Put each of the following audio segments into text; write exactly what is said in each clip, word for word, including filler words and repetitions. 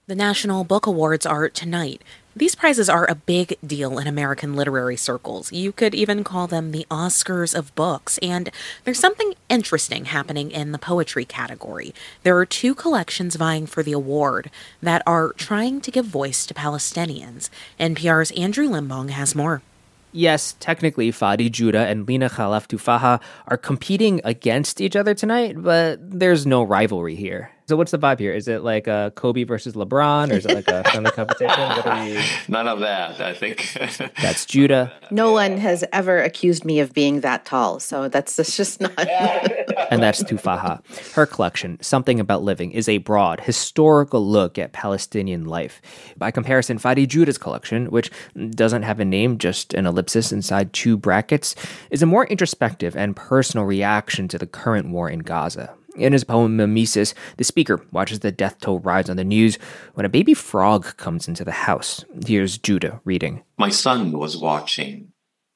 The National Book Awards are tonight. These prizes are a big deal in American literary circles. You could even call them the Oscars of books. And there's something interesting happening in the poetry category. There are two collections vying for the award that are trying to give voice to Palestinians. N P R's Andrew Limbong has more. Yes, technically, Fadi Joudah and Lina Khalaf Tufaha are competing against each other tonight, but there's no rivalry here. So what's the vibe here? Is it like a Kobe versus LeBron, or is it like a friendly competition? What are you... None of that, I think. That's Joudah. No one has ever accused me of being that tall, so that's, that's just not... And that's Tufaha. Her collection, Something About Living, is a broad, historical look at Palestinian life. By comparison, Fadi Joudah's collection, which doesn't have a name, just an ellipsis inside two brackets, is a more introspective and personal reaction to the current war in Gaza. In his poem Mimesis, the speaker watches the death toll rise on the news when a baby frog comes into the house. Here's Joudah reading. My son was watching.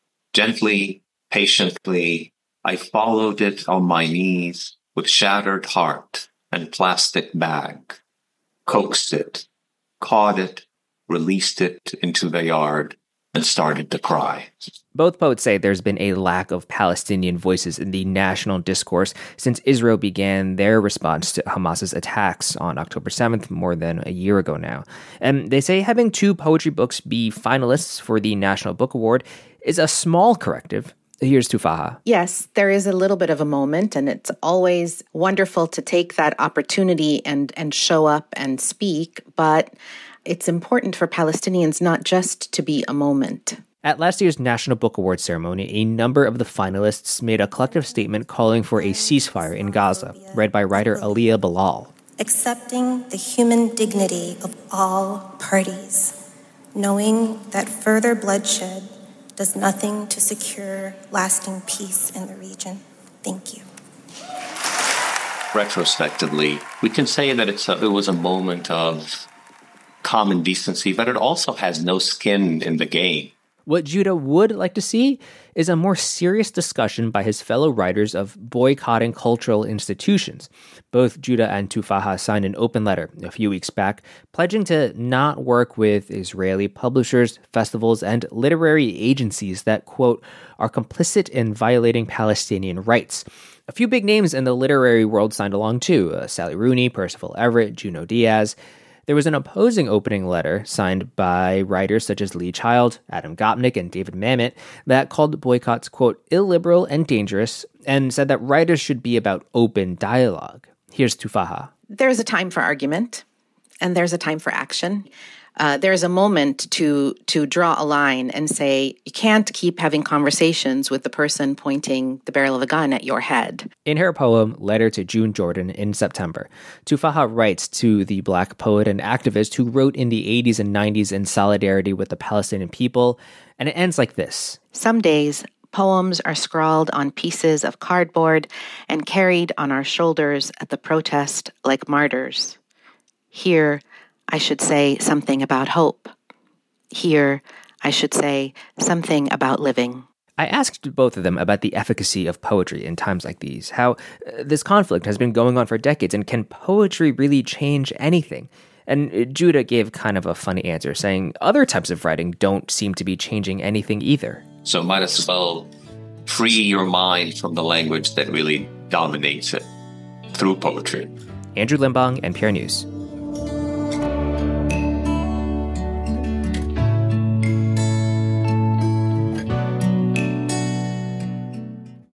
Gently, patiently, I followed it on my knees with shattered heart and plastic bag. Coaxed it, caught it, released it into the yard, and started to cry. Both poets say there's been a lack of Palestinian voices in the national discourse since Israel began their response to Hamas's attacks on October seventh, more than a year ago now. And they say having two poetry books be finalists for the National Book Award is a small corrective. Here's Tufaha. Yes, there is a little bit of a moment, and it's always wonderful to take that opportunity and, and show up and speak, but it's important for Palestinians not just to be a moment. At last year's National Book Award ceremony, a number of the finalists made a collective statement calling for a ceasefire in Gaza, read by writer Aliyah Bilal. Accepting the human dignity of all parties, knowing that further bloodshed does nothing to secure lasting peace in the region. Thank you. Retrospectively, we can say that it's a, it was a moment of common decency, but it also has no skin in the game. What Joudah would like to see is a more serious discussion by his fellow writers of boycotting cultural institutions. Both Joudah and Tufaha signed an open letter a few weeks back, pledging to not work with Israeli publishers, festivals, and literary agencies that, quote, are complicit in violating Palestinian rights. A few big names in the literary world signed along too, uh, Sally Rooney, Percival Everett, Junot Diaz. There was an opposing opening letter signed by writers such as Lee Child, Adam Gopnik, and David Mamet that called the boycotts, quote, illiberal and dangerous, and said that writers should be about open dialogue. Here's Tufaha. There's a time for argument, and there's a time for action. Uh, there's a moment to to draw a line and say, you can't keep having conversations with the person pointing the barrel of a gun at your head. In her poem, Letter to June Jordan, in September, Tufaha writes to the Black poet and activist who wrote in the eighties and nineties in solidarity with the Palestinian people, and it ends like this. Some days, poems are scrawled on pieces of cardboard and carried on our shoulders at the protest like martyrs. Here, I should say something about hope. Here, I should say something about living. I asked both of them about the efficacy of poetry in times like these, how uh, this conflict has been going on for decades, and can poetry really change anything? And Joudah gave kind of a funny answer, saying other types of writing don't seem to be changing anything either. So might as well free your mind from the language that really dominates it through poetry. Andrew Limbong, N P R News.